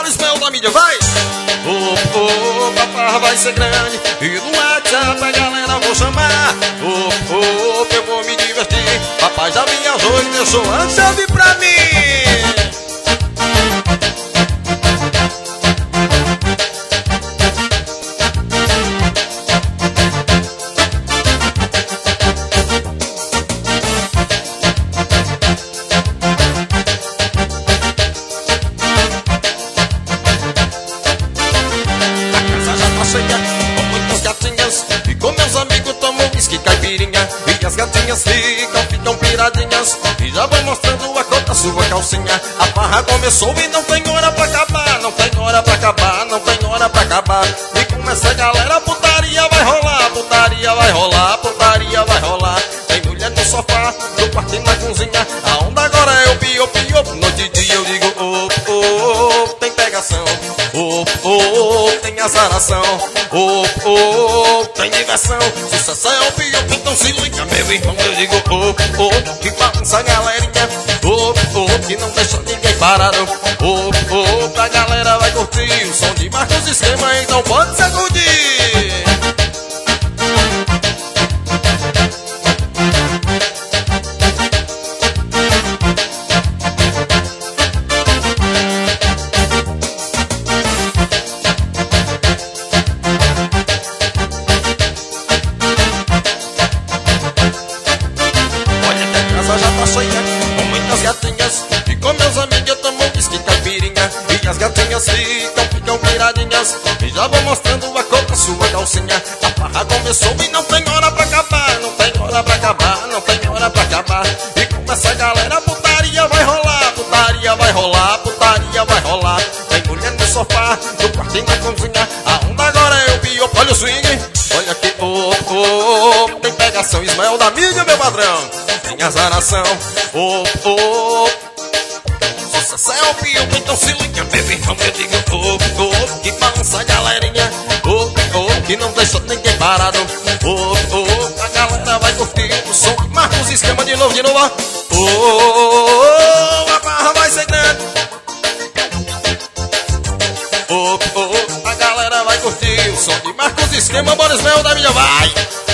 Ismael da mídia, vai! A farra vai ser grande e no WhatsApp a galera vou chamar. Eu vou me divertir. Papai já viajou e deixou a chave pra mim. E as gatinhas ficam piradinhas. E já vou mostrando a cor da sua calcinha. A farra começou e não tem hora pra acabar. Não tem hora pra acabar, não tem hora pra acabar. E com essa galera putaria vai rolar. Putaria vai rolar, putaria vai rolar. Tem mulher no sofá, no quarto e na cozinha. A onda agora é o pio. Noite e dia eu digo tem pegação. Tem azaração. Tem diversão. Sucesso é o pior, então se liga, meu irmão. Eu digo que balança a galerinha. Que não deixa ninguém parado. A galera vai curtir o som de Marcos Esquema, então pode sacudir. As gatinhas ficam piradinhas. E já vou mostrando a cor da sua calcinha. A farra começou e não tem hora pra acabar. Não tem hora pra acabar, não tem hora pra acabar. E com essa galera putaria vai rolar. Putaria vai rolar, putaria vai rolar. Tem mulher no sofá, no quarto e na cozinha. A onda agora é o pior, olha o swing. Olha aqui, tem pegação. Ismael da mídia, meu padrão. Tem azaração, sucesso é o pior, então se liga, bebê, irmão. Eu digo que balança a galerinha. Que não deixa ninguém parado. A galera vai curtir o som de Marcos Esquema de novo, a barra vai ser grande. A galera vai curtir o som de Marcos Esquema. Bora, Ismael da mídia, vai!